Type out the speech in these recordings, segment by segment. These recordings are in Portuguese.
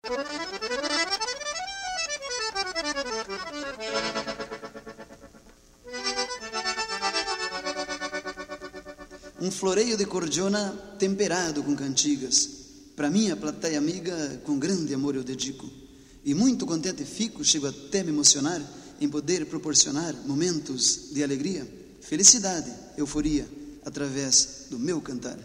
Um floreio de cordiona temperado com cantigas, pra minha plateia amiga com grande amor eu dedico. E muito contente fico, chego até me emocionar, em poder proporcionar momentos de alegria, felicidade, euforia, através do meu cantar.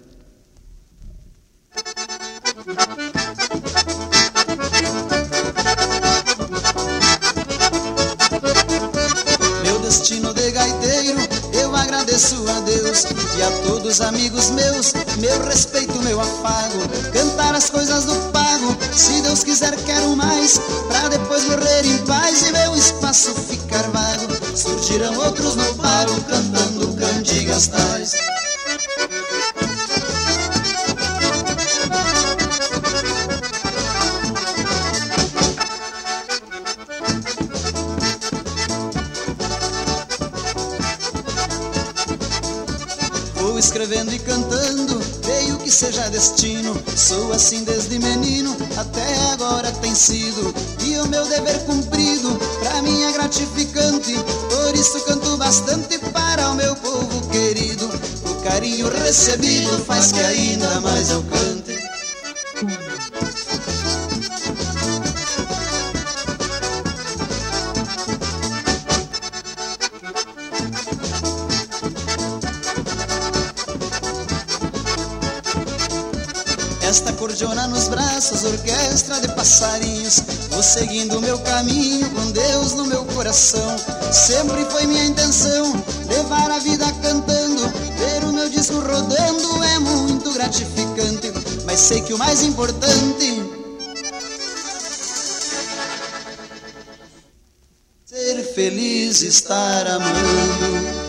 Meu destino de gaiteiro, eu agradeço a Deus e a todos os amigos meus, meu respeito, meu afago, cantar as coisas do pago, se Deus quiser quero mais, pra depois morrer em paz e meu espaço ficar vago. Surgirão outros no pago, cantando cantigas tais. Vou escrevendo e cantando, creio que seja destino. Sou assim desde menino, até agora tem sido. E o meu dever cumprido, pra mim é gratificante. Por isso canto bastante para o meu povo querido. O carinho recebido faz que ainda mais eu cante. Esta cordiona nos braços, orquestra de passarinhos. Vou seguindo o meu caminho, com Deus no meu coração. Sempre foi minha intenção levar a vida cantando. Ver o meu disco rodando é muito gratificante. Mas sei que o mais importante ser feliz, estar amando.